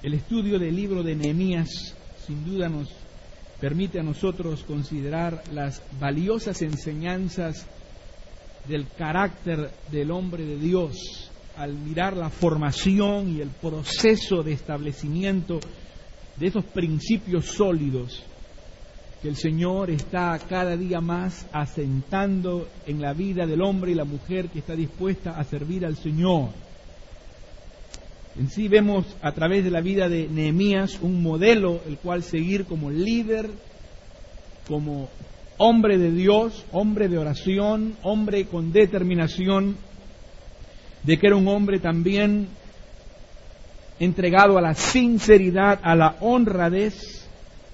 El estudio del libro de Nehemías sin duda nos permite a nosotros considerar las valiosas enseñanzas del carácter del hombre de Dios al mirar la formación y el proceso de establecimiento de esos principios sólidos que el Señor está cada día más asentando en la vida del hombre y la mujer que está dispuesta a servir al Señor. En sí vemos a través de la vida de Nehemías un modelo el cual seguir como líder, como hombre de Dios, hombre de oración, hombre con determinación, de que era un hombre también entregado a la sinceridad, a la honradez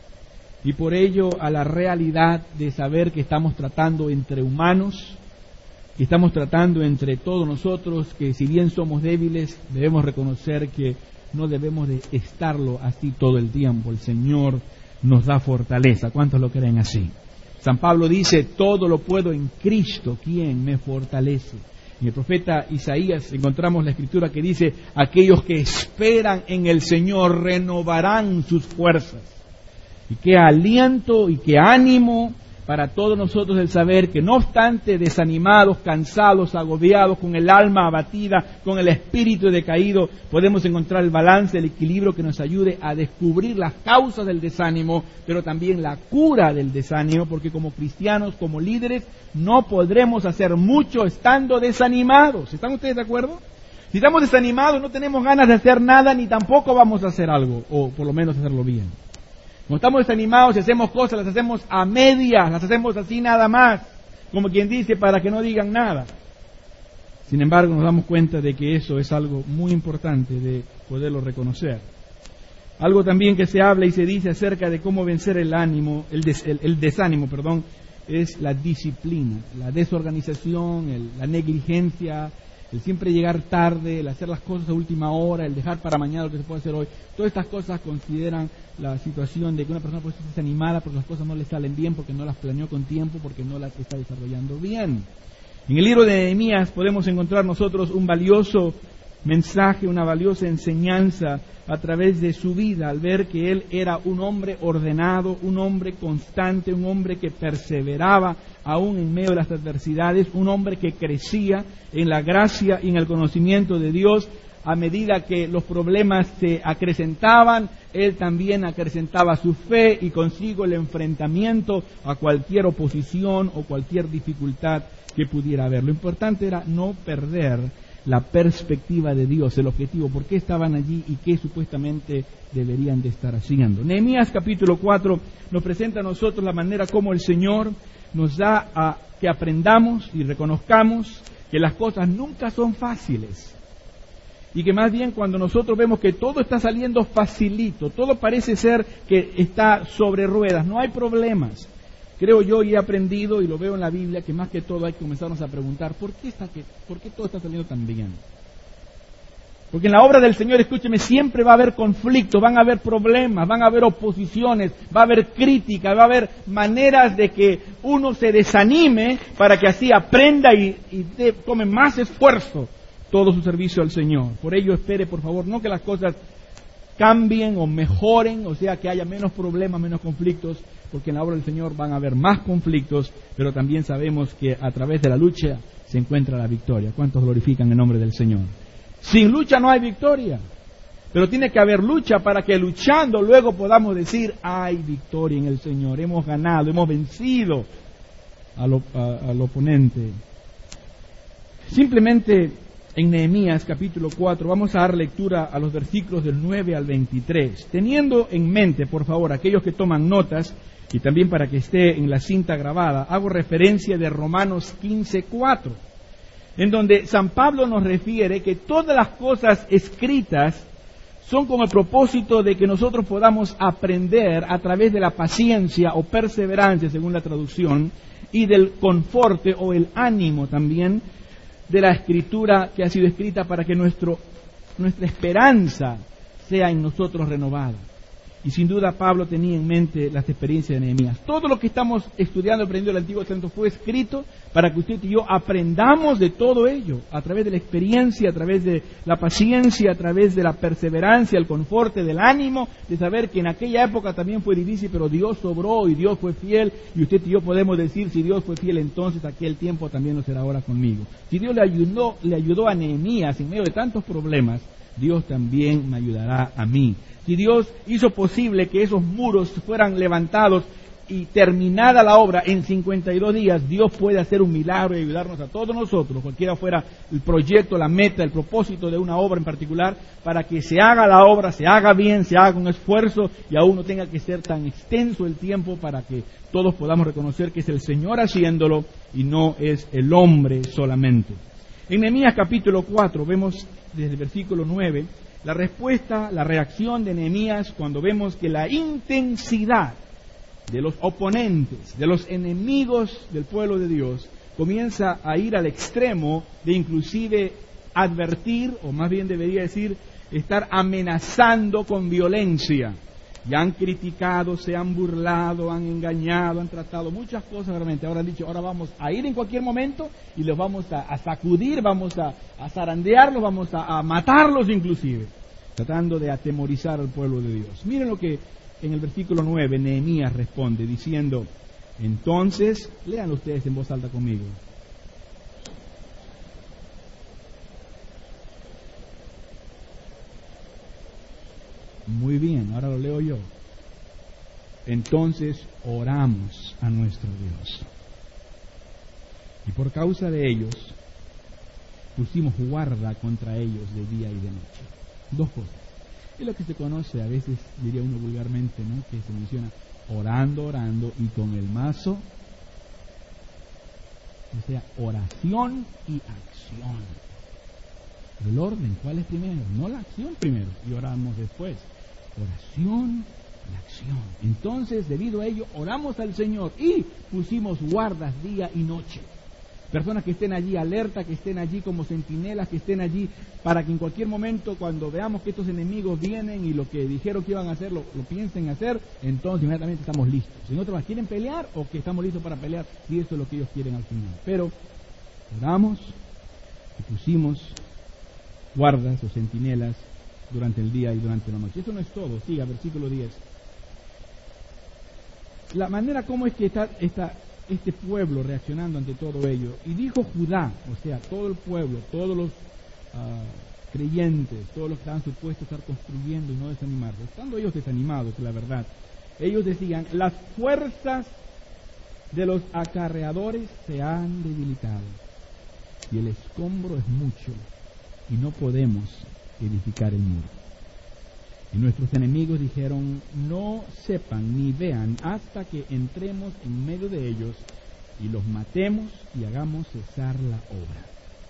y por ello a la realidad de saber que estamos tratando entre humanos, que estamos tratando entre todos nosotros, que si bien somos débiles, debemos reconocer que no debemos de estarlo así todo el tiempo. El Señor nos da fortaleza. ¿Cuántos lo creen así? San Pablo dice, todo lo puedo en Cristo, quien me fortalece. En el profeta Isaías encontramos la escritura que dice, aquellos que esperan en el Señor renovarán sus fuerzas. Y qué aliento y qué ánimo para todos nosotros el saber que no obstante desanimados, cansados, agobiados, con el alma abatida, con el espíritu decaído, podemos encontrar el balance, el equilibrio que nos ayude a descubrir las causas del desánimo, pero también la cura del desánimo, porque como cristianos, como líderes, no podremos hacer mucho estando desanimados. ¿Están ustedes de acuerdo? Si estamos desanimados, no tenemos ganas de hacer nada, ni tampoco vamos a hacer algo, o por lo menos hacerlo bien. Cuando estamos desanimados y hacemos cosas, las hacemos a medias, las hacemos así nada más, como quien dice, para que no digan nada. Sin embargo, nos damos cuenta de que eso es algo muy importante de poderlo reconocer. Algo también que se habla y se dice acerca de cómo vencer el desánimo, es la disciplina, la desorganización, la negligencia, el siempre llegar tarde, el hacer las cosas a última hora, el dejar para mañana lo que se puede hacer hoy. Todas estas cosas consideran la situación de que una persona puede estar desanimada porque las cosas no le salen bien, porque no las planeó con tiempo, porque no las está desarrollando bien. En el libro de Nehemías podemos encontrar nosotros un valioso mensaje, una valiosa enseñanza a través de su vida, al ver que él era un hombre ordenado, un hombre constante, un hombre que perseveraba aún en medio de las adversidades, un hombre que crecía en la gracia y en el conocimiento de Dios. A medida que los problemas se acrecentaban, él también acrecentaba su fe y consigo el enfrentamiento a cualquier oposición o cualquier dificultad que pudiera haber. Lo importante era no perder la perspectiva de Dios, el objetivo, por qué estaban allí y qué supuestamente deberían de estar haciendo. Nehemías capítulo 4 nos presenta a nosotros la manera como el Señor nos da a que aprendamos y reconozcamos que las cosas nunca son fáciles. Y que más bien cuando nosotros vemos que todo está saliendo facilito, todo parece ser que está sobre ruedas, no hay problemas. Creo yo y he aprendido y lo veo en la Biblia que más que todo hay que comenzarnos a preguntar ¿por qué todo está saliendo tan bien? Porque en la obra del Señor, escúcheme, siempre va a haber conflictos, van a haber problemas, van a haber oposiciones, va a haber crítica, va a haber maneras de que uno se desanime para que así aprenda y tome más esfuerzo todo su servicio al Señor. Por ello espere, por favor, no que las cosas cambien o mejoren, o sea, que haya menos problemas, menos conflictos, porque en la obra del Señor van a haber más conflictos, pero también sabemos que a través de la lucha se encuentra la victoria. ¿Cuántos glorifican el nombre del Señor? Sin lucha no hay victoria, pero tiene que haber lucha para que luchando luego podamos decir, hay victoria en el Señor, hemos ganado, hemos vencido al oponente. Simplemente en Nehemías capítulo 4 vamos a dar lectura a los versículos del 9 al 23, teniendo en mente, por favor, aquellos que toman notas, y también para que esté en la cinta grabada, hago referencia de Romanos 15:4, en donde San Pablo nos refiere que todas las cosas escritas son con el propósito de que nosotros podamos aprender a través de la paciencia o perseverancia, según la traducción, y del conforte o el ánimo también de la escritura que ha sido escrita para que nuestra esperanza sea en nosotros renovada. Y sin duda Pablo tenía en mente las experiencias de Nehemías. Todo lo que estamos estudiando, aprendiendo del Antiguo Testamento fue escrito para que usted y yo aprendamos de todo ello, a través de la experiencia, a través de la paciencia, a través de la perseverancia, el conforte del ánimo, de saber que en aquella época también fue difícil, pero Dios sobró y Dios fue fiel, y usted y yo podemos decir, si Dios fue fiel, entonces aquel tiempo también lo será ahora conmigo. Si Dios le ayudó a Nehemías en medio de tantos problemas, Dios también me ayudará a mí. Si Dios hizo posible que esos muros fueran levantados y terminada la obra en 52 días, Dios puede hacer un milagro y ayudarnos a todos nosotros, cualquiera fuera el proyecto, la meta, el propósito de una obra en particular, para que se haga la obra, se haga bien, se haga con esfuerzo y aún no tenga que ser tan extenso el tiempo, para que todos podamos reconocer que es el Señor haciéndolo y no es el hombre solamente. En Nehemías capítulo 4 vemos desde el versículo 9 la respuesta, la reacción de Nehemías cuando vemos que la intensidad de los oponentes, de los enemigos del pueblo de Dios, comienza a ir al extremo de inclusive advertir, o más bien debería decir, estar amenazando con violencia. Y han criticado, se han burlado, han engañado, han tratado muchas cosas realmente. Ahora han dicho, ahora vamos a ir en cualquier momento y los vamos a sacudir, vamos a zarandearlos, vamos a matarlos inclusive, tratando de atemorizar al pueblo de Dios. Miren lo que en el versículo 9 Nehemías responde diciendo, entonces, lean ustedes en voz alta conmigo. Muy bien, ahora lo leo yo. Entonces oramos a nuestro Dios. Y por causa de ellos, pusimos guarda contra ellos de día y de noche. Dos cosas. Es lo que se conoce, a veces diría uno vulgarmente, ¿no?, que se menciona orando y con el mazo. O sea, oración y acción. El orden, ¿cuál es primero? No la acción primero, y oramos después. Oración y acción. Entonces, debido a ello, oramos al Señor y pusimos guardas día y noche. Personas que estén allí alerta, que estén allí como centinelas, que estén allí para que en cualquier momento, cuando veamos que estos enemigos vienen y lo que dijeron que iban a hacer, lo piensen hacer, entonces inmediatamente estamos listos. Si nosotros quieren pelear o que estamos listos para pelear, si eso es lo que ellos quieren al final. Pero oramos y pusimos guardas o centinelas durante el día y durante la noche. Eso no es todo. Siga, versículo 10. La manera como es que está este pueblo reaccionando ante todo ello. Y dijo Judá, o sea, todo el pueblo, todos los creyentes, todos los que estaban supuestos a estar construyendo y no desanimarse, estando ellos desanimados, la verdad, ellos decían, las fuerzas de los acarreadores se han debilitado y el escombro es mucho y no podemos edificar el muro. Y nuestros enemigos dijeron, no sepan ni vean hasta que entremos en medio de ellos y los matemos y hagamos cesar la obra.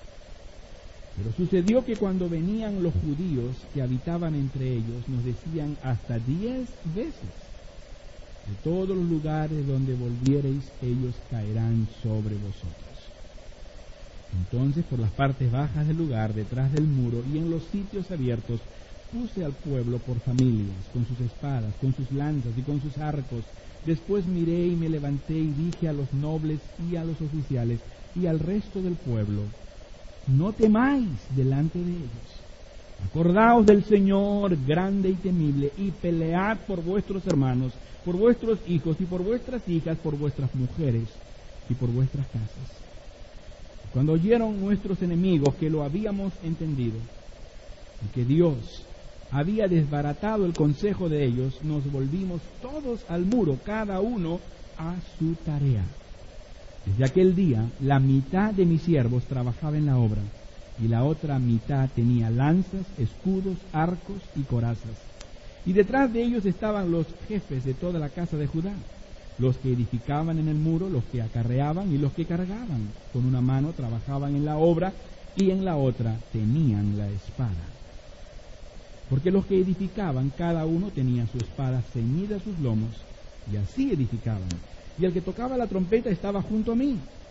Pero sucedió que cuando venían los judíos que habitaban entre ellos, nos decían hasta 10 veces, de todos los lugares donde volviereis, ellos caerán sobre vosotros. Entonces, por las partes bajas del lugar, detrás del muro y en los sitios abiertos, puse al pueblo por familias, con sus espadas, con sus lanzas y con sus arcos. Después miré y me levanté y dije a los nobles y a los oficiales y al resto del pueblo, no temáis delante de ellos. Acordaos del Señor grande y temible y pelead por vuestros hermanos, por vuestros hijos y por vuestras hijas, por vuestras mujeres y por vuestras casas. Cuando oyeron nuestros enemigos que lo habíamos entendido y que Dios había desbaratado el consejo de ellos, nos volvimos todos al muro, cada uno a su tarea. Desde aquel día, la mitad de mis siervos trabajaba en la obra, y la otra mitad tenía lanzas, escudos, arcos y corazas. Y detrás de ellos estaban los jefes de toda la casa de Judá, los que edificaban en el muro, los que acarreaban y los que cargaban. Con una mano trabajaban en la obra, y en la otra tenían la espada. Porque los que edificaban, cada uno tenía su espada ceñida a sus lomos, y así edificaban. Y el que tocaba la trompeta estaba junto a mí.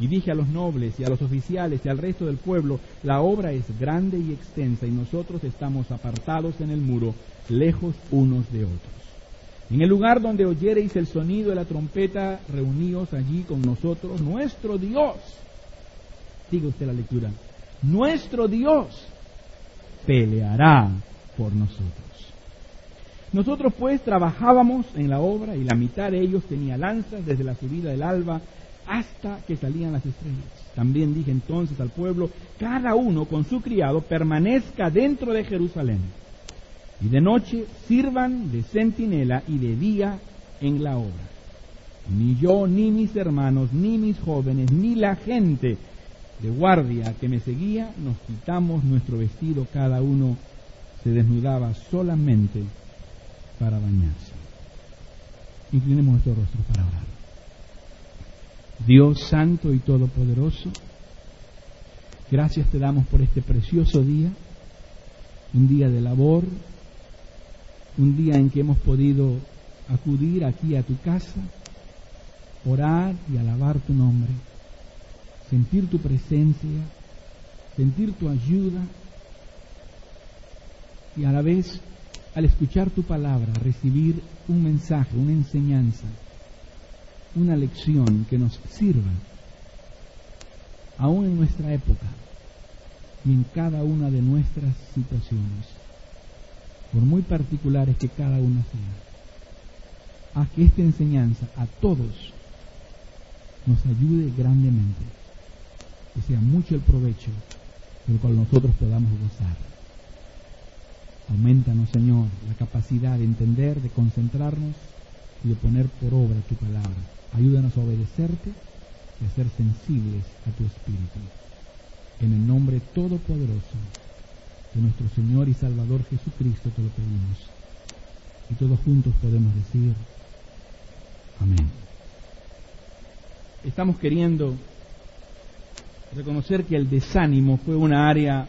Y dije a los nobles y a los oficiales y al resto del pueblo, la obra es grande y extensa y nosotros estamos apartados en el muro, lejos unos de otros. En el lugar donde oyereis el sonido de la trompeta, reuníos allí con nosotros, nuestro Dios. Sigue usted la lectura. Nuestro Dios peleará por nosotros. Nosotros pues trabajábamos en la obra y la mitad de ellos tenía lanzas desde la subida del alba hasta que salían las estrellas. También dije entonces al pueblo, cada uno con su criado permanezca dentro de Jerusalén, y de noche sirvan de centinela y de día en la obra. Ni yo, ni mis hermanos, ni mis jóvenes, ni la gente de guardia que me seguía, nos quitamos nuestro vestido, cada uno se desnudaba solamente para bañarse. Inclinemos nuestro rostro para orar. Dios santo y todopoderoso, gracias te damos por este precioso día, un día de labor, un día en que hemos podido acudir aquí a tu casa, orar y alabar tu nombre, sentir tu presencia, sentir tu ayuda y a la vez, al escuchar tu palabra, recibir un mensaje, una enseñanza, una lección que nos sirva, aún en nuestra época y en cada una de nuestras situaciones, por muy particulares que cada una sea. Haz que esta enseñanza a todos nos ayude grandemente, que sea mucho el provecho del cual nosotros podamos gozar. Aumentanos, Señor, la capacidad de entender, de concentrarnos y de poner por obra tu palabra. Ayúdanos a obedecerte y a ser sensibles a tu Espíritu. En el nombre todopoderoso de nuestro Señor y Salvador Jesucristo te lo pedimos. Y todos juntos podemos decir amén. Estamos queriendo reconocer que el desánimo fue una área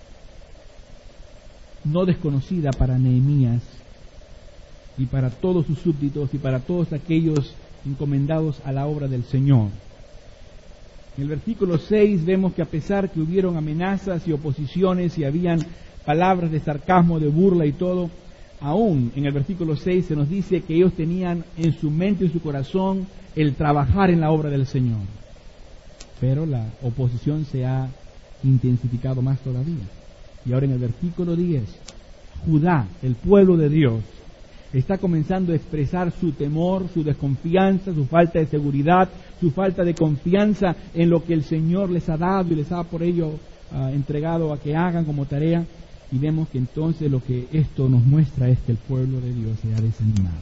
no desconocida para Nehemías y para todos sus súbditos y para todos aquellos encomendados a la obra del Señor. En el versículo 6 vemos que a pesar que hubieron amenazas y oposiciones y habían palabras de sarcasmo, de burla y todo, aún en el versículo 6 se nos dice que ellos tenían en su mente y en su corazón el trabajar en la obra del Señor. Pero la oposición se ha intensificado más todavía. Y ahora en el versículo 10, Judá, el pueblo de Dios, está comenzando a expresar su temor, su desconfianza, su falta de seguridad, su falta de confianza en lo que el Señor les ha dado y les ha por ello entregado a que hagan como tarea. Y vemos que entonces lo que esto nos muestra es que el pueblo de Dios se ha desanimado.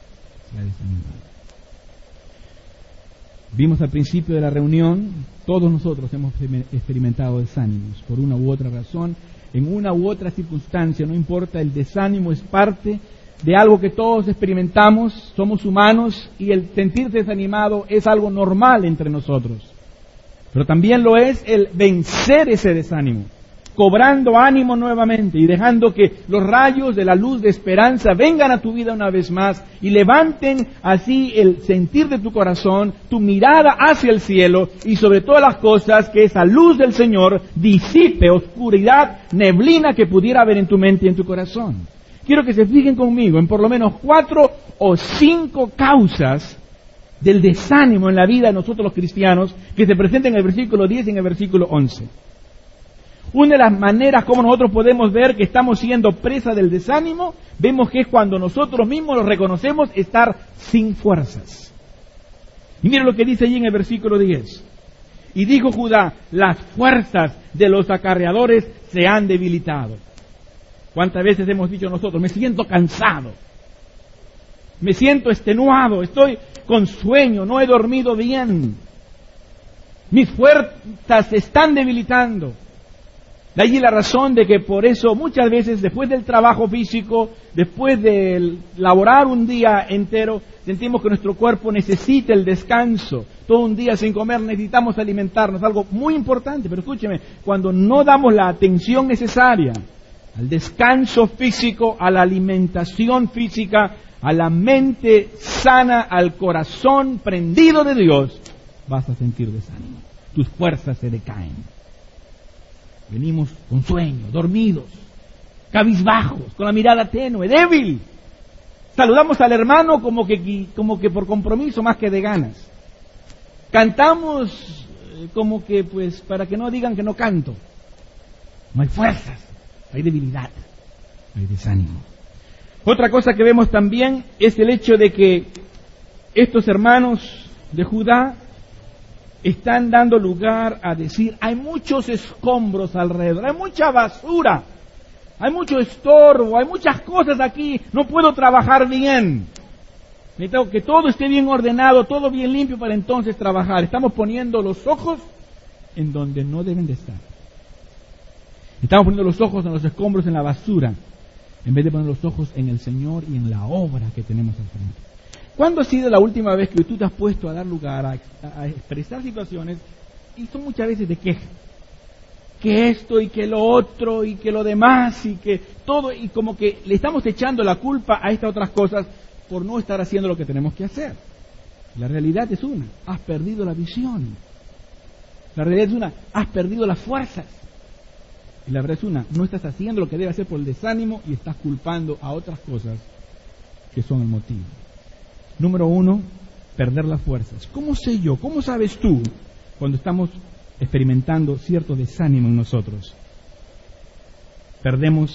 Vimos al principio de la reunión, todos nosotros hemos experimentado desánimos por una u otra razón, en una u otra circunstancia, no importa, el desánimo es parte de algo que todos experimentamos, somos humanos y el sentirse desanimado es algo normal entre nosotros. Pero también lo es el vencer ese desánimo, cobrando ánimo nuevamente y dejando que los rayos de la luz de esperanza vengan a tu vida una vez más y levanten así el sentir de tu corazón, tu mirada hacia el cielo y sobre todas las cosas que esa luz del Señor disipe oscuridad, neblina que pudiera haber en tu mente y en tu corazón. Quiero que se fijen conmigo en por lo menos 4 o 5 causas del desánimo en la vida de nosotros los cristianos que se presentan en el versículo 10 y en el versículo 11. Una de las maneras como nosotros podemos ver que estamos siendo presa del desánimo, vemos que es cuando nosotros mismos lo reconocemos estar sin fuerzas. Y miren lo que dice allí en el versículo 10. Y dijo Judá, las fuerzas de los acarreadores se han debilitado. ¿Cuántas veces hemos dicho nosotros, me siento cansado, me siento extenuado, estoy con sueño, no he dormido bien, mis fuerzas se están debilitando? De allí la razón de que por eso muchas veces después del trabajo físico, después de laborar un día entero, sentimos que nuestro cuerpo necesita el descanso. Todo un día sin comer necesitamos alimentarnos, algo muy importante, pero escúcheme, cuando no damos la atención necesaria al descanso físico, a la alimentación física, a la mente sana, al corazón prendido de Dios, vas a sentir desánimo. tus fuerzas se decaen. Venimos con sueño, dormidos, cabizbajos, con la mirada tenue, débil. Saludamos al hermano como que por compromiso más que de ganas. Cantamos como que pues para que no digan que no canto. No hay fuerzas, hay debilidad, hay desánimo. Otra cosa que vemos también es el hecho de que estos hermanos de Judá están dando lugar a decir, hay muchos escombros alrededor, hay mucha basura, hay mucho estorbo, hay muchas cosas aquí, no puedo trabajar bien. Necesito que todo esté bien ordenado, todo bien limpio para entonces trabajar. Estamos poniendo los ojos en donde no deben de estar. Estamos poniendo los ojos en los escombros, en la basura, en vez de poner los ojos en el Señor y en la obra que tenemos al frente. ¿Cuándo ha sido la última vez que tú te has puesto a dar lugar a expresar situaciones, y son muchas veces de queja? Que esto y que lo otro y que lo demás y que todo, y como que le estamos echando la culpa a estas otras cosas por no estar haciendo lo que tenemos que hacer. La realidad es una, has perdido la visión. La realidad es una, has perdido las fuerzas. Y la verdad es una, no estás haciendo lo que debes hacer por el desánimo y estás culpando a otras cosas que son el motivo. Número 1, perder las fuerzas. ¿Cómo sé yo? ¿Cómo sabes tú cuando estamos experimentando cierto desánimo en nosotros? Perdemos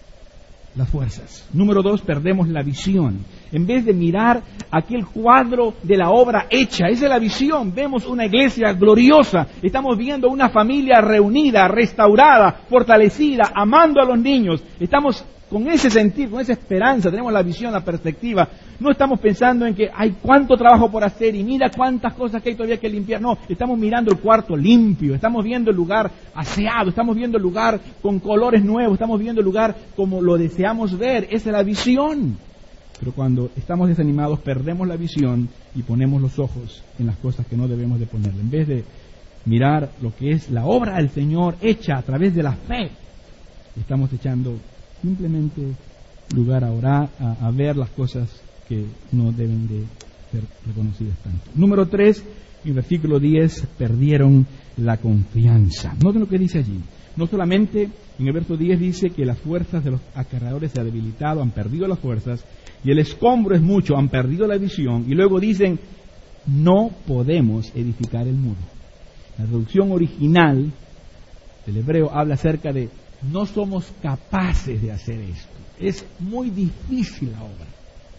las fuerzas. Número 2, perdemos la visión. En vez de mirar aquel cuadro de la obra hecha, esa es la visión. Vemos una iglesia gloriosa, estamos viendo una familia reunida, restaurada, fortalecida, amando a los niños. Estamos con ese sentir, con esa esperanza, tenemos la visión, la perspectiva. No estamos pensando en que hay cuánto trabajo por hacer y mira cuántas cosas que hay todavía que limpiar. No, estamos mirando el cuarto limpio, estamos viendo el lugar aseado, estamos viendo el lugar con colores nuevos, estamos viendo el lugar como lo deseamos ver. Esa es la visión. Pero cuando estamos desanimados perdemos la visión y ponemos los ojos en las cosas que no debemos de ponerle. En vez de mirar lo que es la obra del Señor hecha a través de la fe, estamos echando simplemente lugar a orar, a ver las cosas que no deben de ser reconocidas tanto. Número 3, en versículo 10, perdieron la confianza. Noten lo que dice allí. No solamente en el verso 10 dice que las fuerzas de los acarreadores se han debilitado, han perdido las fuerzas, y el escombro es mucho, han perdido la visión, y luego dicen, no podemos edificar el muro. La traducción original del hebreo habla acerca de no somos capaces de hacer esto. Es muy difícil la obra.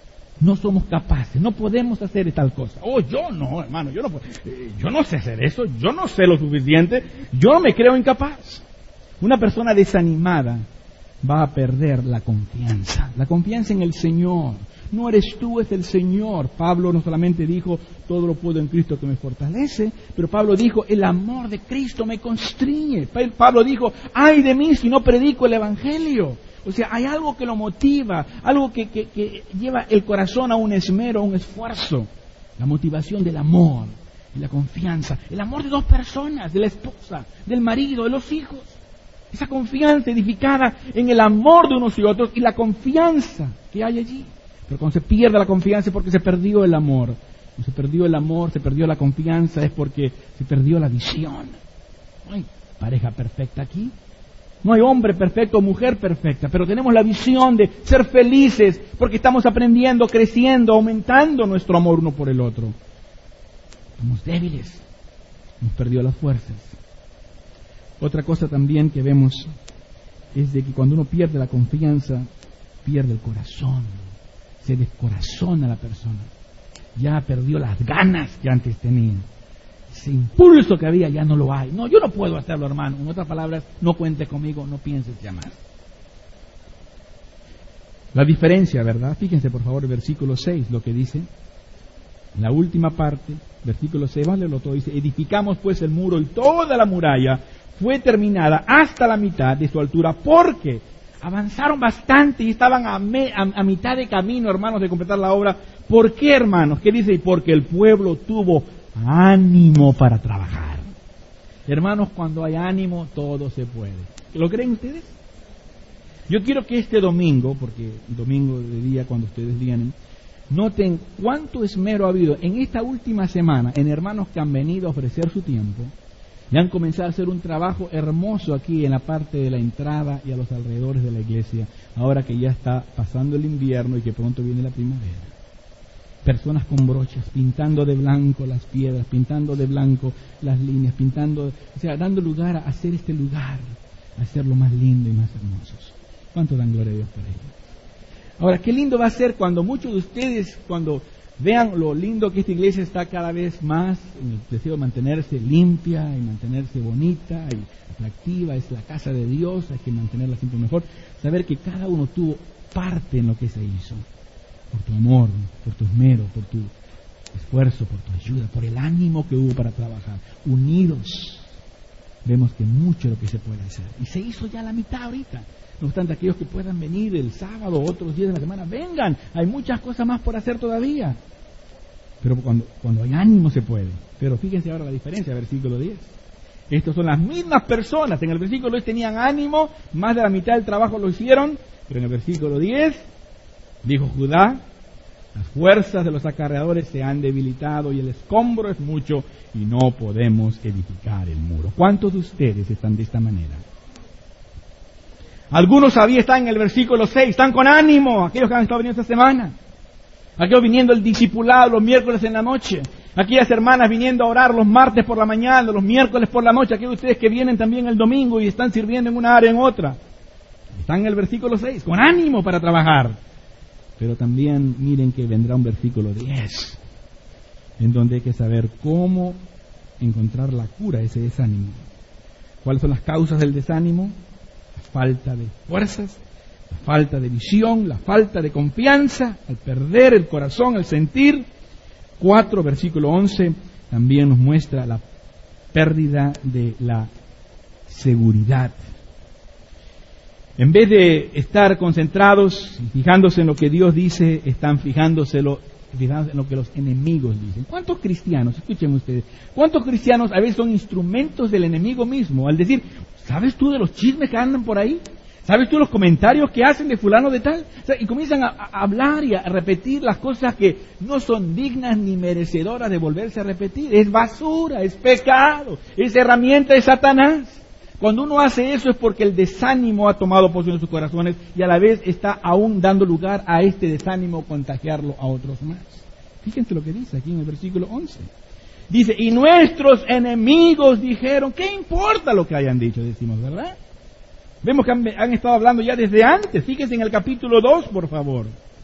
No somos capaces, no podemos hacer tal cosa. Oh, yo no, hermano, yo no sé hacer eso, yo no sé lo suficiente, yo me creo incapaz. Una persona desanimada va a perder la confianza en el Señor. No eres tú, es el Señor. Pablo no solamente dijo, todo lo puedo en Cristo que me fortalece, pero Pablo dijo, el amor de Cristo me constriñe. Pablo dijo, ay de mí si no predico el Evangelio. O sea, hay algo que lo motiva, algo que lleva el corazón a un esmero, a un esfuerzo. La motivación del amor y la confianza. El amor de dos personas, de la esposa, del marido, de los hijos. Esa confianza edificada en el amor de unos y otros y la confianza que hay allí. Pero cuando se pierde la confianza es porque se perdió el amor. Cuando se perdió el amor, se perdió la confianza, es porque se perdió la visión. No hay pareja perfecta aquí. No hay hombre perfecto o mujer perfecta, pero tenemos la visión de ser felices porque estamos aprendiendo, creciendo, aumentando nuestro amor uno por el otro. Somos débiles, hemos perdido las fuerzas. Otra cosa también que vemos es de que cuando uno pierde la confianza, pierde el corazón, se descorazona la persona, ya perdió las ganas que antes tenía. Ese impulso que había ya no lo hay. No, yo no puedo hacerlo, hermano. En otras palabras, no cuentes conmigo, no pienses ya más. La diferencia, ¿verdad? Fíjense por favor el versículo 6, lo que dice. La última parte, versículo 6, váyanlo todo, dice, edificamos pues el muro y toda la muralla fue terminada hasta la mitad de su altura, porque avanzaron bastante y estaban a mitad de camino, hermanos, de completar la obra. ¿Por qué, hermanos? ¿Qué dice? Porque el pueblo tuvo ánimo para trabajar. Hermanos, cuando hay ánimo, todo se puede. ¿Lo creen ustedes? Yo quiero que este domingo, porque domingo de día cuando ustedes vienen, noten cuánto esmero ha habido en esta última semana en hermanos que han venido a ofrecer su tiempo Ya han comenzado a hacer un trabajo hermoso aquí en la parte de la entrada y a los alrededores de la iglesia, ahora que ya está pasando el invierno y que pronto viene la primavera. Personas con brochas, pintando de blanco las piedras, pintando de blanco las líneas, pintando, o sea, dando lugar a hacer este lugar, a hacerlo más lindo y más hermosos. ¿Cuánto dan gloria a Dios por ello? Ahora, qué lindo va a ser cuando muchos de ustedes, cuando vean lo lindo que esta iglesia está cada vez más, en el deseo de mantenerse limpia y mantenerse bonita y atractiva, es la casa de Dios, hay que mantenerla siempre mejor, saber que cada uno tuvo parte en lo que se hizo, por tu amor, por tu esmero, por tu esfuerzo, por tu ayuda, por el ánimo que hubo para trabajar. Unidos vemos que mucho lo que se puede hacer, y se hizo ya la mitad ahorita. No obstante, aquellos que puedan venir el sábado o otros días de la semana, vengan, hay muchas cosas más por hacer todavía. Pero cuando hay ánimo se puede. Pero fíjense ahora la diferencia, versículo 10. Estas son las mismas personas. En el versículo 10 tenían ánimo, más de la mitad del trabajo lo hicieron, pero en el versículo 10 dijo Judá: las fuerzas de los acarreadores se han debilitado y el escombro es mucho y no podemos edificar el muro. ¿Cuántos de ustedes están de esta manera? Algunos todavía están en el versículo 6, están con ánimo, aquellos que han estado viniendo esta semana, aquellos viniendo el discipulado los miércoles en la noche, aquellas hermanas viniendo a orar los martes por la mañana, los miércoles por la noche, aquellos de ustedes que vienen también el domingo y están sirviendo en una área en otra, están en el versículo 6, con ánimo para trabajar. Pero también miren que vendrá un versículo 10, en donde hay que saber cómo encontrar la cura a ese desánimo. ¿Cuáles son las causas del desánimo? Falta de fuerzas, la falta de visión, la falta de confianza, al perder el corazón, el sentir. 4, versículo 11, también nos muestra la pérdida de la seguridad. En vez de estar concentrados y fijándose en lo que Dios dice, están fijándose en lo que los enemigos dicen. ¿Cuántos cristianos, escuchen ustedes, cuántos cristianos a veces son instrumentos del enemigo mismo? Al decir, ¿sabes tú de los chismes que andan por ahí? ¿Sabes tú los comentarios que hacen de fulano de tal? O sea, y comienzan a hablar y a repetir las cosas que no son dignas ni merecedoras de volverse a repetir. Es basura, es pecado, es herramienta de Satanás. Cuando uno hace eso es porque el desánimo ha tomado posesión de sus corazones y a la vez está aún dando lugar a este desánimo contagiarlo a otros más. Fíjense lo que dice aquí en el versículo 11. Dice, y nuestros enemigos dijeron, ¿qué importa lo que hayan dicho? Decimos, ¿verdad? Vemos que han estado hablando ya desde antes. Fíjense en el capítulo 2, por favor.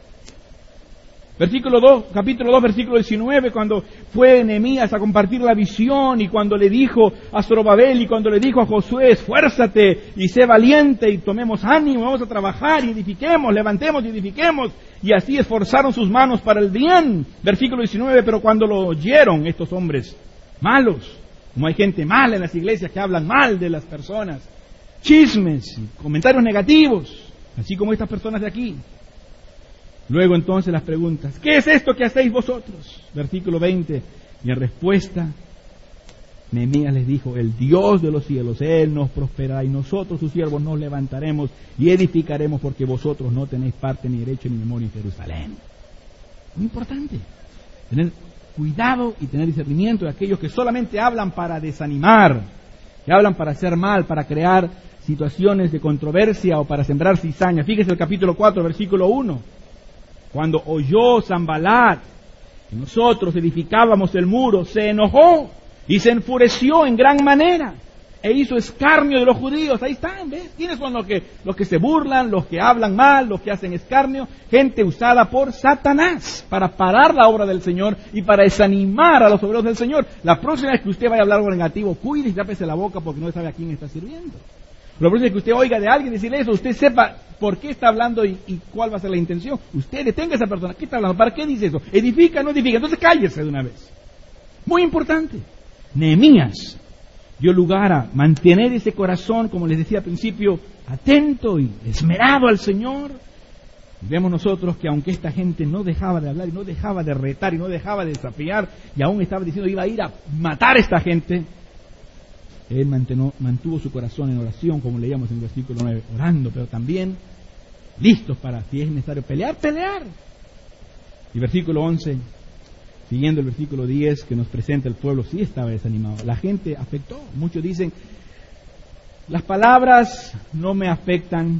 Capítulo 2, versículo 19, cuando fue Nehemías a compartir la visión y cuando le dijo a Zorobabel y cuando le dijo a Josué, esfuérzate y sé valiente y tomemos ánimo, vamos a trabajar y edifiquemos, levantemos y edifiquemos. Y así esforzaron sus manos para el bien. Versículo 19, pero cuando lo oyeron estos hombres malos, como hay gente mala en las iglesias que hablan mal de las personas, chismes y comentarios negativos, así como estas personas de aquí. Luego entonces las preguntas, ¿qué es esto que hacéis vosotros? Versículo 20, y en respuesta, Nehemías les dijo, el Dios de los cielos, Él nos prosperará y nosotros sus siervos nos levantaremos y edificaremos porque vosotros no tenéis parte ni derecho ni memoria en Jerusalén. Muy importante, tener cuidado y tener discernimiento de aquellos que solamente hablan para desanimar, que hablan para hacer mal, para crear situaciones de controversia o para sembrar cizaña. Fíjese el capítulo 4, versículo 1. Cuando oyó Sanbalat que nosotros edificábamos el muro, se enojó y se enfureció en gran manera e hizo escarnio de los judíos. Ahí están, ¿ves? ¿Quiénes son los que se burlan, los que hablan mal, los que hacen escarnio? Gente usada por Satanás para parar la obra del Señor y para desanimar a los obreros del Señor. La próxima vez que usted vaya a hablar algo negativo, cuide y tápese la boca porque no sabe a quién está sirviendo. Lo próximo es que usted oiga de alguien decirle eso, usted sepa por qué está hablando y cuál va a ser la intención. Usted detenga a esa persona. ¿Qué está hablando? ¿Para qué dice eso? ¿Edifica o no edifica? Entonces cállese de una vez. Muy importante. Nehemías dio lugar a mantener ese corazón, como les decía al principio, atento y esmerado al Señor. Y vemos nosotros que aunque esta gente no dejaba de hablar y no dejaba de retar y no dejaba de desafiar y aún estaba diciendo iba a ir a matar a esta gente, él mantuvo su corazón en oración, como leíamos en el versículo 9, orando, pero también listos para, si es necesario pelear. Y versículo 11, siguiendo el versículo 10 que nos presenta el pueblo, sí estaba desanimado. La gente afectó. Muchos dicen, las palabras no me afectan,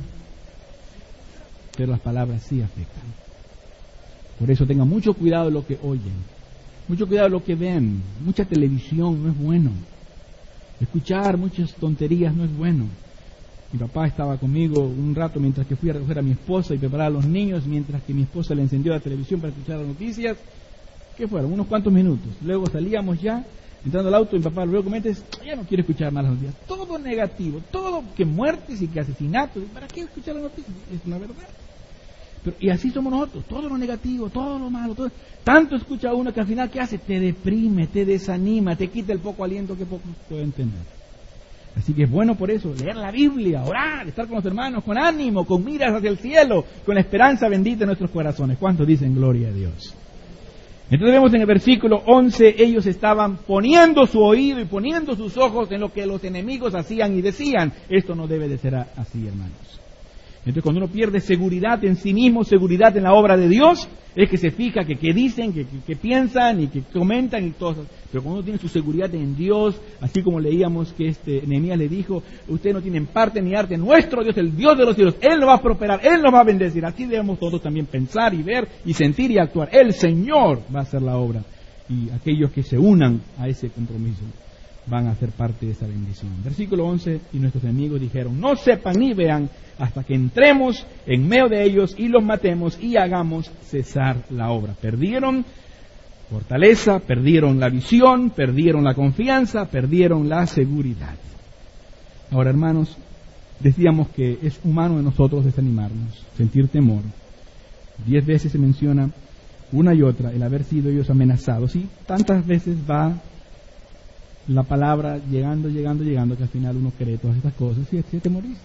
pero las palabras sí afectan. Por eso tengan mucho cuidado de lo que oyen, mucho cuidado de lo que ven. Mucha televisión no es bueno. Escuchar muchas tonterías no es bueno. Mi papá estaba conmigo un rato mientras que fui a recoger a mi esposa y preparar a los niños, mientras que mi esposa le encendió la televisión para escuchar las noticias. ¿Qué fueron? Unos cuantos minutos. Luego salíamos ya, entrando al auto, mi papá luego comenta, ya no quiero escuchar más las noticias. Todo negativo, todo que muertes y que asesinatos. ¿Para qué escuchar las noticias? Es una verdad. Pero, y así somos nosotros, todo lo negativo, todo lo malo, todo. Tanto escucha uno que al final, ¿qué hace? Te deprime, te desanima, te quita el poco aliento que pocos pueden tener. Así que es bueno por eso, leer la Biblia, orar, estar con los hermanos, con ánimo, con miras hacia el cielo, con la esperanza bendita en nuestros corazones. ¿Cuántos dicen gloria a Dios? Entonces vemos en el versículo 11, ellos estaban poniendo su oído y poniendo sus ojos en lo que los enemigos hacían y decían. Esto no debe de ser así, hermanos. Entonces cuando uno pierde seguridad en sí mismo, seguridad en la obra de Dios, es que se fija que dicen, que piensan y que comentan y todo. Pero cuando uno tiene su seguridad en Dios, así como leíamos que Nehemías le dijo, ustedes no tienen parte ni arte, nuestro Dios, el Dios de los cielos, Él nos va a prosperar, Él nos va a bendecir. Así debemos todos también pensar y ver y sentir y actuar. El Señor va a hacer la obra y aquellos que se unan a ese compromiso van a ser parte de esa bendición. Versículo 11, y nuestros enemigos dijeron, no sepan ni vean hasta que entremos en medio de ellos y los matemos y hagamos cesar la obra. Perdieron fortaleza, perdieron la visión, perdieron la confianza, perdieron la seguridad. Ahora, hermanos, decíamos que es humano de nosotros desanimarnos, sentir temor. 10 veces se menciona una y otra el haber sido ellos amenazados, y tantas veces va la palabra llegando, que al final uno cree todas estas cosas y se temoriza.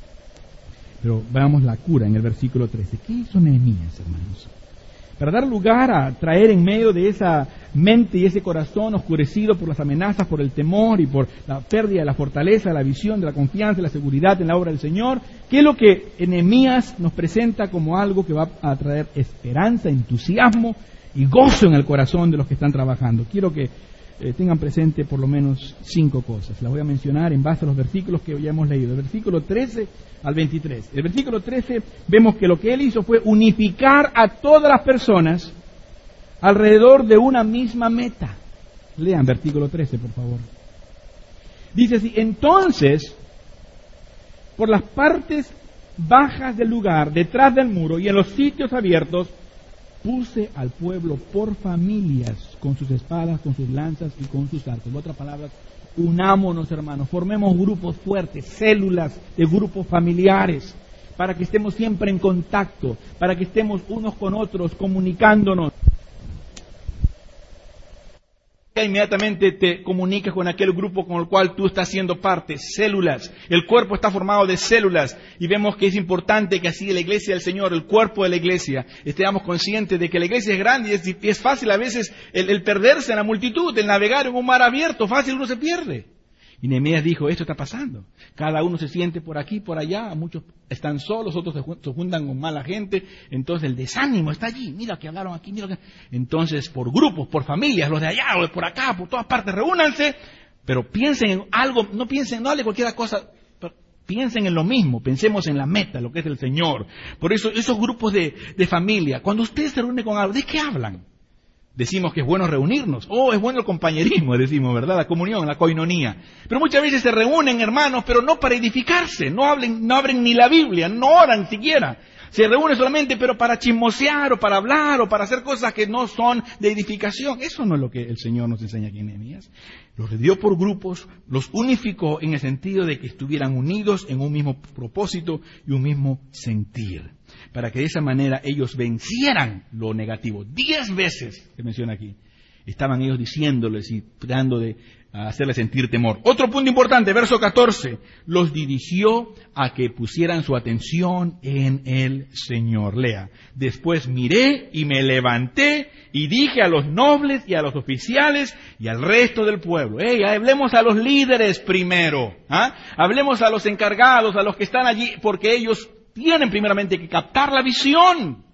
Pero veamos la cura en el versículo 13. ¿Qué hizo Nehemías, hermanos? Para dar lugar a traer en medio de esa mente y ese corazón oscurecido por las amenazas, por el temor y por la pérdida de la fortaleza, de la visión, de la confianza, de la seguridad en la obra del Señor, ¿qué es lo que Nehemías nos presenta como algo que va a traer esperanza, entusiasmo y gozo en el corazón de los que están trabajando? Quiero que tengan presente por lo menos 5 cosas. Las voy a mencionar en base a los versículos que ya hemos leído, el versículo 13 al 23. El versículo 13 vemos que lo que él hizo fue unificar a todas las personas alrededor de una misma meta. Lean versículo 13, por favor. Dice así, entonces, por las partes bajas del lugar, detrás del muro y en los sitios abiertos, puse al pueblo por familias, con sus espadas, con sus lanzas y con sus arcos. En otras palabras, unámonos, hermanos, formemos grupos fuertes, células de grupos familiares, para que estemos siempre en contacto, para que estemos unos con otros, comunicándonos. Inmediatamente te comunicas con aquel grupo con el cual tú estás siendo parte, células. El cuerpo está formado de células y vemos que es importante que así la iglesia del Señor, el cuerpo de la iglesia, estemos conscientes de que la iglesia es grande y es fácil a veces el perderse en la multitud, el navegar en un mar abierto, fácil uno se pierde. Y Nehemías dijo, esto está pasando. Cada uno se siente por aquí, por allá, muchos están solos, otros se juntan con mala gente. Entonces el desánimo está allí. Mira que hablaron aquí, mira que... Entonces por grupos, por familias, los de allá, los de por acá, por todas partes, reúnanse. Pero piensen en algo, no hable cualquier cosa. Piensen en lo mismo, pensemos en la meta, lo que es el Señor. Por eso esos grupos de familia, cuando ustedes se reúnen con algo, ¿de qué hablan? Decimos que es bueno reunirnos. Es bueno el compañerismo, decimos, ¿verdad? La comunión, la koinonía. Pero muchas veces se reúnen, hermanos, pero no para edificarse. No abren ni la Biblia, no oran siquiera. Se reúnen solamente, pero para chismosear, o para hablar, o para hacer cosas que no son de edificación. Eso no es lo que el Señor nos enseña aquí en Nehemías. Los dio por grupos, los unificó en el sentido de que estuvieran unidos en un mismo propósito y un mismo sentir, para que de esa manera ellos vencieran lo negativo. 10 veces se menciona aquí. Estaban ellos diciéndoles y tratando de hacerles sentir temor. Otro punto importante, verso 14. Los dirigió a que pusieran su atención en el Señor. Lea. Después miré y me levanté y dije a los nobles y a los oficiales y al resto del pueblo. Hablemos a los líderes primero. Hablemos a los encargados, a los que están allí, porque ellos tienen primeramente que captar la visión.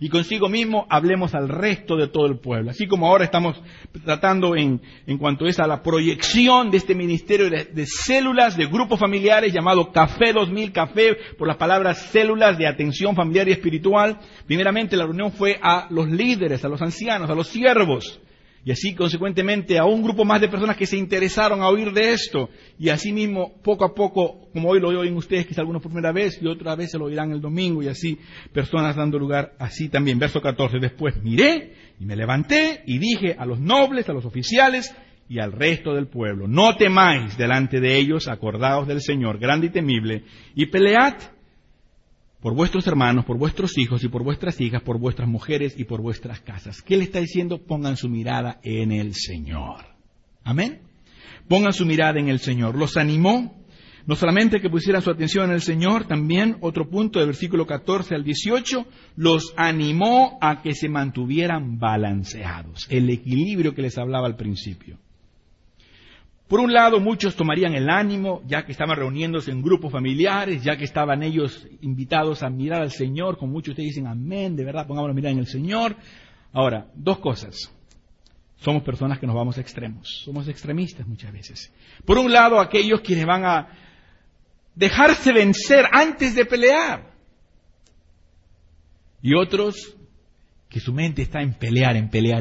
y consigo mismo hablemos al resto de todo el pueblo. Así como ahora estamos tratando en cuanto es a la proyección de este ministerio de células, de grupos familiares llamado Café 2000, Café por las palabras células de atención familiar y espiritual. Primeramente la reunión fue a los líderes, a los ancianos, a los siervos. Y así, consecuentemente, a un grupo más de personas que se interesaron a oír de esto. Y así mismo, poco a poco, como hoy lo oyen ustedes, quizá algunos por primera vez, y otras veces lo oirán el domingo, y así, personas dando lugar así también. Verso 14, después miré, y me levanté, y dije a los nobles, a los oficiales, y al resto del pueblo, no temáis delante de ellos, acordaos del Señor, grande y temible, y pelead por vuestros hermanos, por vuestros hijos y por vuestras hijas, por vuestras mujeres y por vuestras casas. ¿Qué le está diciendo? Pongan su mirada en el Señor. Amén. Pongan su mirada en el Señor. Los animó, no solamente que pusieran su atención en el Señor, también, otro punto del versículo 14 al 18, los animó a que se mantuvieran balanceados. El equilibrio que les hablaba al principio. Por un lado, muchos tomarían el ánimo, ya que estaban reuniéndose en grupos familiares, ya que estaban ellos invitados a mirar al Señor, como muchos de ustedes dicen, amén, de verdad, pongámonos a mirar en el Señor. Ahora, dos cosas. Somos personas que nos vamos a extremos, somos extremistas muchas veces. Por un lado, aquellos quienes van a dejarse vencer antes de pelear. Y otros que su mente está en pelear.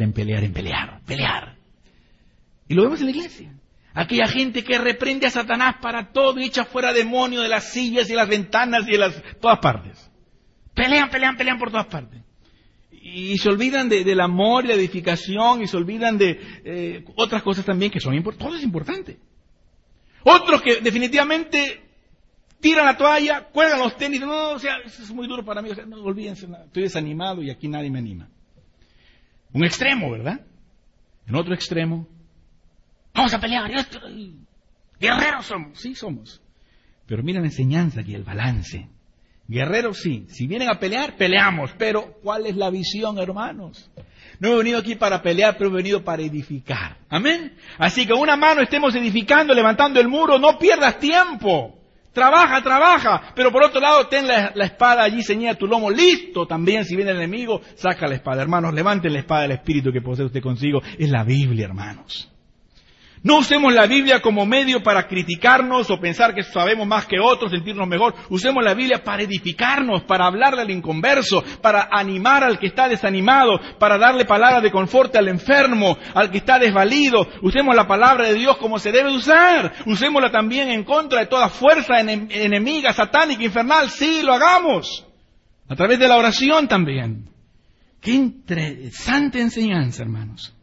Y lo vemos en la iglesia. Aquella gente que reprende a Satanás para todo y echa fuera demonios de las sillas y las ventanas y de todas partes. Pelean por todas partes. Y se olvidan del amor y la edificación y se olvidan de otras cosas también que son importantes. Todo es importante. Otros que definitivamente tiran la toalla, cuelgan los tenis. No, eso es muy duro para mí. No, olvídense, estoy desanimado y aquí nadie me anima. Un extremo, ¿verdad? En otro extremo, vamos a pelear. Guerreros somos. Sí, somos. Pero mira la enseñanza aquí, el balance. Guerreros sí. Si vienen a pelear, peleamos. Pero, ¿cuál es la visión, hermanos? No he venido aquí para pelear, pero he venido para edificar. Amén. Así que una mano estemos edificando, levantando el muro. No pierdas tiempo. Trabaja. Pero por otro lado, ten la espada allí ceñida a tu lomo. Listo también, si viene el enemigo, saca la espada. Hermanos, levanten la espada del Espíritu que posee usted consigo. Es la Biblia, hermanos. No usemos la Biblia como medio para criticarnos o pensar que sabemos más que otros, sentirnos mejor. Usemos la Biblia para edificarnos, para hablarle al inconverso, para animar al que está desanimado, para darle palabra de confort al enfermo, al que está desvalido. Usemos la palabra de Dios como se debe usar. Usémosla también en contra de toda fuerza enemiga, satánica, infernal. Sí, lo hagamos. A través de la oración también. Qué interesante enseñanza, hermanos.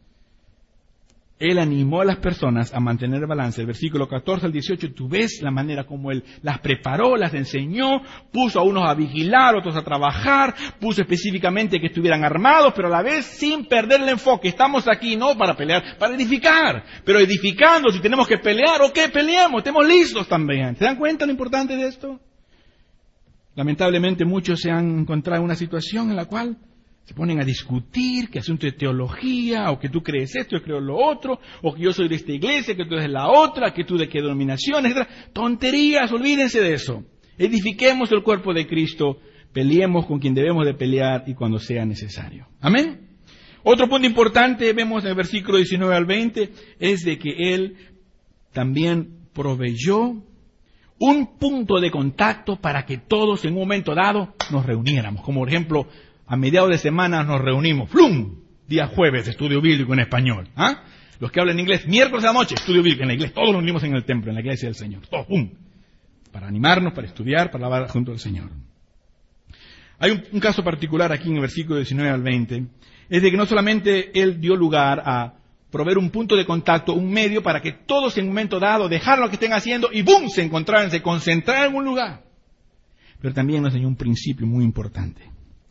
Él animó a las personas a mantener el balance. El versículo 14 al 18, tú ves la manera como Él las preparó, las enseñó, puso a unos a vigilar, otros a trabajar, puso específicamente que estuvieran armados, pero a la vez sin perder el enfoque. Estamos aquí no para pelear, para edificar. Pero edificando, si tenemos que pelear, ok, peleamos, estemos listos también. ¿Se dan cuenta lo importante de esto? Lamentablemente muchos se han encontrado en una situación en la cual se ponen a discutir que asunto de teología, o que tú crees esto, yo creo lo otro, o que yo soy de esta iglesia, que tú eres de la otra, que tú de qué denominación, etc. Tonterías, olvídense de eso. Edifiquemos el cuerpo de Cristo, peleemos con quien debemos de pelear y cuando sea necesario. Amén. Otro punto importante, vemos en el versículo 19 al 20, es de que Él también proveyó un punto de contacto para que todos en un momento dado nos reuniéramos. Como por ejemplo, a mediados de semana nos reunimos, ¡flum! Día jueves, estudio bíblico en español. ¿Ah? Los que hablan inglés, miércoles a la noche, estudio bíblico en la iglesia. Todos nos unimos en el templo, en la iglesia del Señor. Todos, ¡pum! Para animarnos, para estudiar, para alabar junto al Señor. Hay un caso particular aquí en el versículo 19 al 20. Es de que no solamente Él dio lugar a proveer un punto de contacto, un medio para que todos en un momento dado dejaran lo que estén haciendo y ¡bum! Se encontraran, se concentraran en un lugar. Pero también nos enseñó un principio muy importante.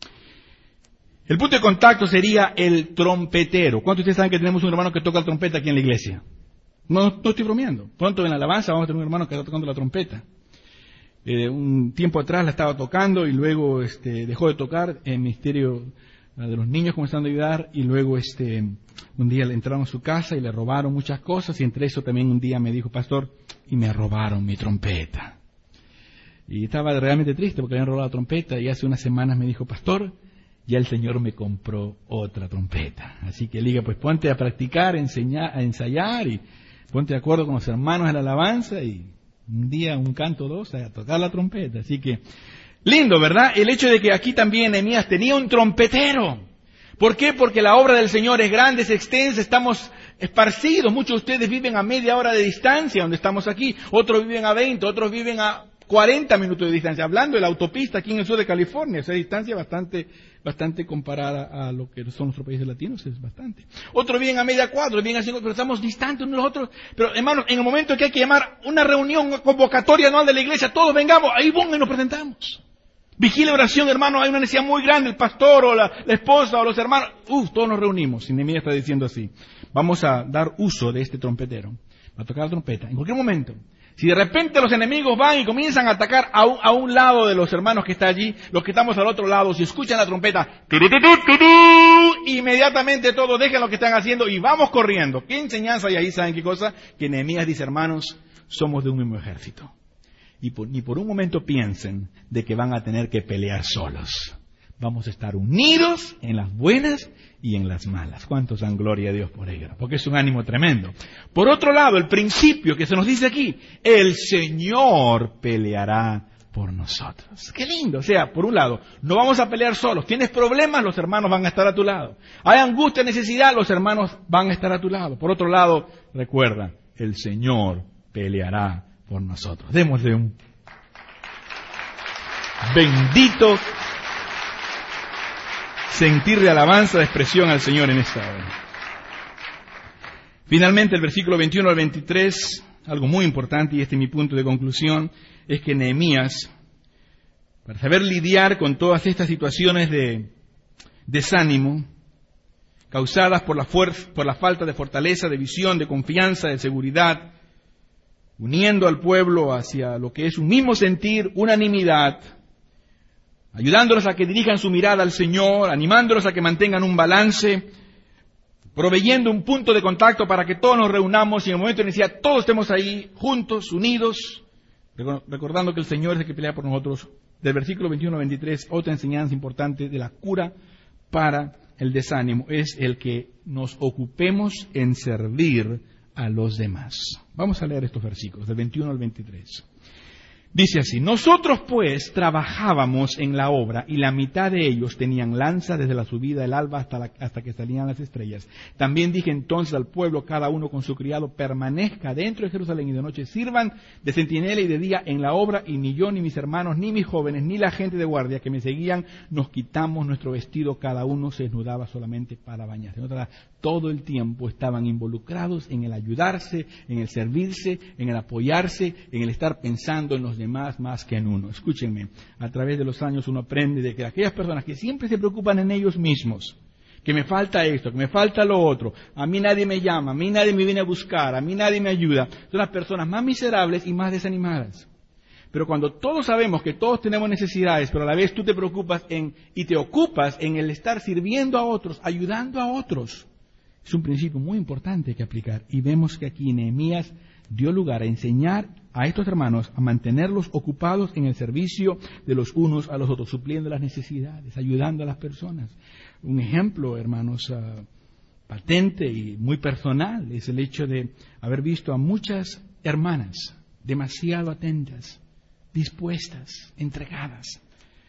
El punto de contacto sería el trompetero. ¿Cuántos de ustedes saben que tenemos un hermano que toca la trompeta aquí en la iglesia? No estoy bromeando. Pronto en la alabanza vamos a tener un hermano que está tocando la trompeta. Un tiempo atrás la estaba tocando y luego dejó de tocar. El ministerio de los niños comenzando a ayudar y luego un día le entraron a su casa y le robaron muchas cosas y entre eso también un día me dijo, pastor, y me robaron mi trompeta. Y estaba realmente triste porque habían robado la trompeta y hace unas semanas me dijo, pastor, ya el Señor me compró otra trompeta. Así que Liga, pues ponte a practicar, a ensayar y ponte de acuerdo con los hermanos de la alabanza y un día, un canto, dos, a tocar la trompeta. Así que, lindo, ¿verdad? El hecho de que aquí también Nehemías tenía un trompetero. ¿Por qué? Porque la obra del Señor es grande, es extensa, estamos esparcidos. Muchos de ustedes viven a media hora de distancia donde estamos aquí, otros viven a 20, otros viven a 40 minutos de distancia. Hablando de la autopista aquí en el sur de California, esa distancia bastante comparada a lo que son nuestros países latinos, es bastante. Otros viven a media cuadra, viven a 5, pero estamos distantes unos de los otros. Pero hermanos, en el momento que hay que llamar una reunión, una convocatoria anual de la iglesia, todos vengamos, ahí y nos presentamos. Vigilia oración, hermano, hay una necesidad muy grande, el pastor o la esposa o los hermanos, todos nos reunimos. Y Nehemías está diciendo así, vamos a dar uso de este trompetero, va a tocar la trompeta, en cualquier momento. Si de repente los enemigos van y comienzan a atacar a un lado de los hermanos que está allí, los que estamos al otro lado, si escuchan la trompeta, inmediatamente todos dejan lo que están haciendo y vamos corriendo. ¿Qué enseñanza hay ahí? ¿Saben qué cosa? Que Nehemías dice, hermanos, somos de un mismo ejército. Y ni por un momento piensen de que van a tener que pelear solos. Vamos a estar unidos en las buenas y en las malas. ¿Cuántos dan gloria a Dios por ello? Porque es un ánimo tremendo. Por otro lado, el principio que se nos dice aquí, el Señor peleará por nosotros. ¡Qué lindo! O sea, por un lado, no vamos a pelear solos. Tienes problemas, los hermanos van a estar a tu lado. Hay angustia, necesidad, los hermanos van a estar a tu lado. Por otro lado, recuerda, el Señor peleará por nosotros. Démosle un bendito sentir de alabanza, de expresión al Señor en esta hora. Finalmente, el versículo 21 al 23, algo muy importante, y este es mi punto de conclusión, es que Nehemías, para saber lidiar con todas estas situaciones de desánimo, causadas por la falta de fortaleza, de visión, de confianza, de seguridad, uniendo al pueblo hacia lo que es un mismo sentir, unanimidad, ayudándolos a que dirijan su mirada al Señor, animándolos a que mantengan un balance, proveyendo un punto de contacto para que todos nos reunamos y en el momento de necesidad todos estemos ahí juntos, unidos, recordando que el Señor es el que pelea por nosotros. Del versículo 21 al 23, otra enseñanza importante de la cura para el desánimo es el que nos ocupemos en servir a los demás. Vamos a leer estos versículos, del 21 al 23. Dice así, nosotros pues trabajábamos en la obra y la mitad de ellos tenían lanza desde la subida del alba hasta que salían las estrellas. También dije entonces al pueblo, cada uno con su criado, permanezca dentro de Jerusalén y de noche sirvan de centinela y de día en la obra, y ni yo, ni mis hermanos, ni mis jóvenes, ni la gente de guardia que me seguían, nos quitamos nuestro vestido, cada uno se desnudaba solamente para bañarse. Todo el tiempo estaban involucrados en el ayudarse, en el servirse, en el apoyarse, en el estar pensando en los demás más que en uno. Escúchenme, a través de los años uno aprende de que aquellas personas que siempre se preocupan en ellos mismos, que me falta esto, que me falta lo otro, a mí nadie me llama, a mí nadie me viene a buscar, a mí nadie me ayuda, son las personas más miserables y más desanimadas. Pero cuando todos sabemos que todos tenemos necesidades, pero a la vez tú te preocupas y te ocupas en el estar sirviendo a otros, ayudando a otros, es un principio muy importante que aplicar. Y vemos que aquí Nehemías dio lugar a enseñar a estos hermanos a mantenerlos ocupados en el servicio de los unos a los otros, supliendo las necesidades, ayudando a las personas. Un ejemplo, hermanos, patente y muy personal es el hecho de haber visto a muchas hermanas demasiado atentas, dispuestas, entregadas.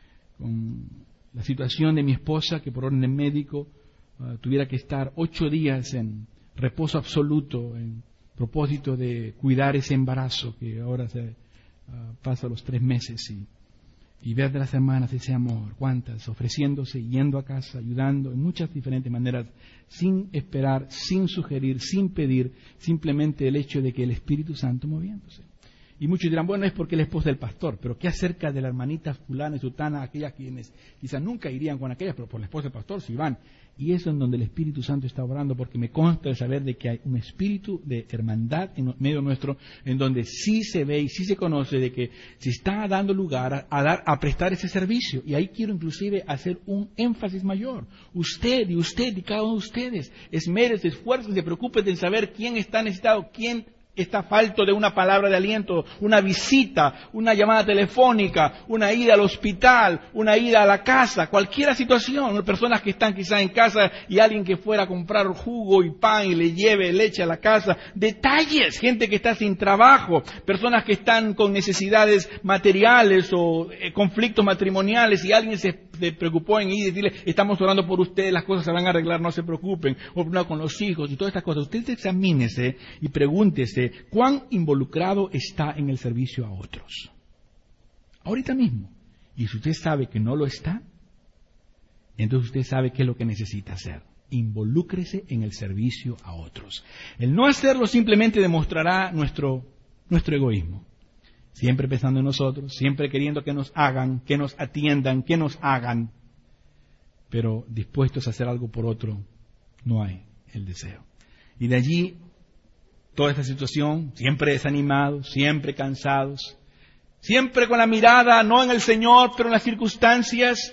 Con la situación de mi esposa, que por orden médico tuviera que estar 8 días en reposo absoluto en propósito de cuidar ese embarazo que ahora se pasa los 3 meses y ver de las hermanas ese amor, cuántas, ofreciéndose, yendo a casa, ayudando en muchas diferentes maneras, sin esperar, sin sugerir, sin pedir, simplemente el hecho de que el Espíritu Santo moviéndose. Y muchos dirán, bueno, es porque es la esposa del pastor, pero ¿qué acerca de la hermanita fulana y sutana, aquellas quienes quizás nunca irían con aquellas, pero por la esposa del pastor sí van? Y eso en donde el Espíritu Santo está obrando, porque me consta de saber de que hay un espíritu de hermandad en medio nuestro, en donde sí se ve y sí se conoce de que se está dando lugar a prestar ese servicio. Y ahí quiero inclusive hacer un énfasis mayor. Usted y cada uno de ustedes, esmérese, esfuércese, preocúpese en saber quién está necesitado, quién está falto de una palabra de aliento, una visita, una llamada telefónica, una ida al hospital, una ida a la casa, cualquier situación. Personas que están quizás en casa y alguien que fuera a comprar jugo y pan y le lleve leche a la casa. Detalles, gente que está sin trabajo, personas que están con necesidades materiales o conflictos matrimoniales y alguien se preocupó en ir y decirle, estamos orando por ustedes, las cosas se van a arreglar, no se preocupen, o no, con los hijos y todas estas cosas. Usted examínese y pregúntese cuán involucrado está en el servicio a otros. Ahorita mismo. Y si usted sabe que no lo está, entonces usted sabe qué es lo que necesita hacer. Involúcrese en el servicio a otros. El no hacerlo simplemente demostrará nuestro egoísmo. Siempre pensando en nosotros, siempre queriendo que nos hagan, que nos atiendan, que nos hagan. Pero dispuestos a hacer algo por otro, no hay el deseo. Y de allí, toda esta situación, siempre desanimados, siempre cansados, siempre con la mirada no en el Señor, pero en las circunstancias,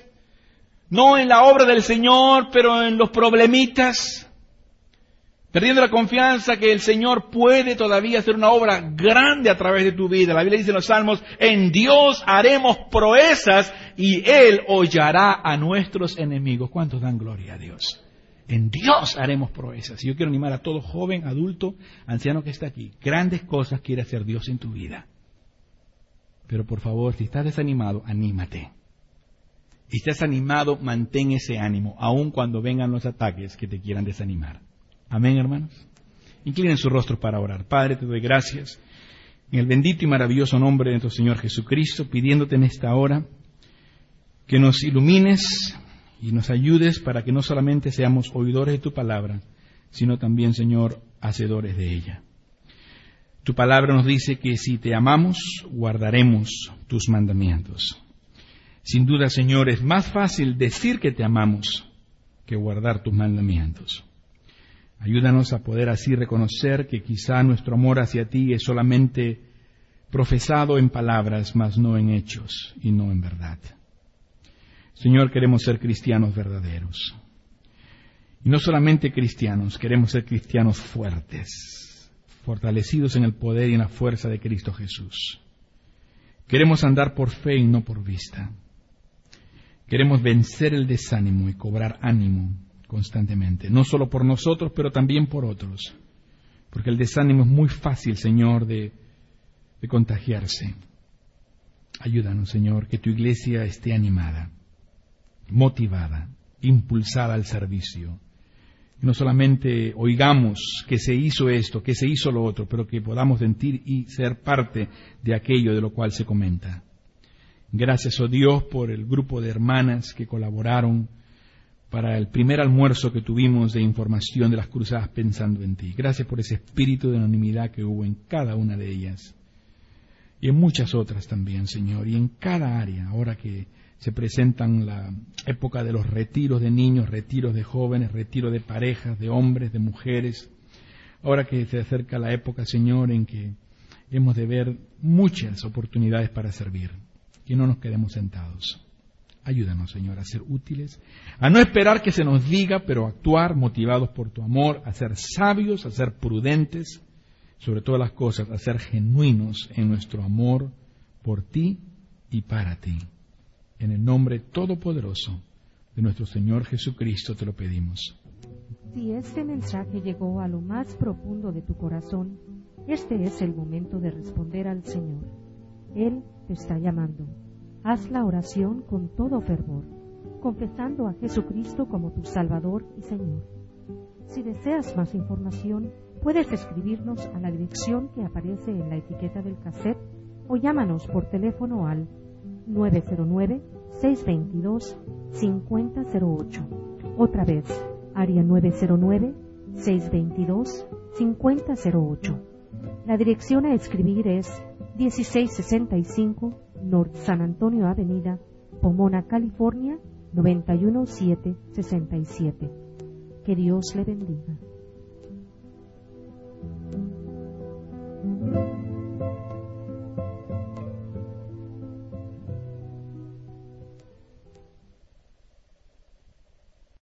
no en la obra del Señor, pero en los problemitas, perdiendo la confianza que el Señor puede todavía hacer una obra grande a través de tu vida. La Biblia dice en los Salmos, en Dios haremos proezas y Él hollará a nuestros enemigos. ¿Cuántos dan gloria a Dios? En Dios haremos proezas. Y yo quiero animar a todo joven, adulto, anciano que está aquí. Grandes cosas quiere hacer Dios en tu vida. Pero por favor, si estás desanimado, anímate. Si estás animado, mantén ese ánimo, aun cuando vengan los ataques que te quieran desanimar. Amén, hermanos. Inclinen sus rostros para orar. Padre, te doy gracias en el bendito y maravilloso nombre de nuestro Señor Jesucristo, pidiéndote en esta hora que nos ilumines y nos ayudes para que no solamente seamos oidores de tu palabra, sino también, Señor, hacedores de ella. Tu palabra nos dice que si te amamos, guardaremos tus mandamientos. Sin duda, Señor, es más fácil decir que te amamos que guardar tus mandamientos. Ayúdanos a poder así reconocer que quizá nuestro amor hacia ti es solamente profesado en palabras, mas no en hechos y no en verdad. Señor, queremos ser cristianos verdaderos. Y no solamente cristianos, queremos ser cristianos fuertes, fortalecidos en el poder y en la fuerza de Cristo Jesús. Queremos andar por fe y no por vista. Queremos vencer el desánimo y cobrar ánimo constantemente, no solo por nosotros, pero también por otros, porque el desánimo es muy fácil, Señor, de contagiarse. Ayúdanos, Señor, que tu iglesia esté animada, motivada, impulsada al servicio. No solamente oigamos que se hizo esto, que se hizo lo otro, pero que podamos sentir y ser parte de aquello de lo cual se comenta. Gracias, oh Dios, por el grupo de hermanas que colaboraron para el primer almuerzo que tuvimos de información de las cruzadas pensando en ti. Gracias por ese espíritu de unanimidad que hubo en cada una de ellas. Y en muchas otras también, Señor, y en cada área, ahora que se presentan la época de los retiros de niños, retiros de jóvenes, retiros de parejas, de hombres, de mujeres. Ahora que se acerca la época, Señor, en que hemos de ver muchas oportunidades para servir. Que no nos quedemos sentados. Ayúdanos, Señor, a ser útiles, a no esperar que se nos diga, pero actuar motivados por tu amor, a ser sabios, a ser prudentes, sobre todas las cosas, a ser genuinos en nuestro amor por ti y para ti. En el nombre todopoderoso de nuestro Señor Jesucristo te lo pedimos. Si este mensaje llegó a lo más profundo de tu corazón, este es el momento de responder al Señor. Él te está llamando. Haz la oración con todo fervor, confesando a Jesucristo como tu Salvador y Señor. Si deseas más información, puedes escribirnos a la dirección que aparece en la etiqueta del cassette o llámanos por teléfono al 909-622-5008. Otra vez, área 909-622-5008. La dirección a escribir es 1665 North San Antonio Avenida, Pomona, California, 91767. Que Dios le bendiga.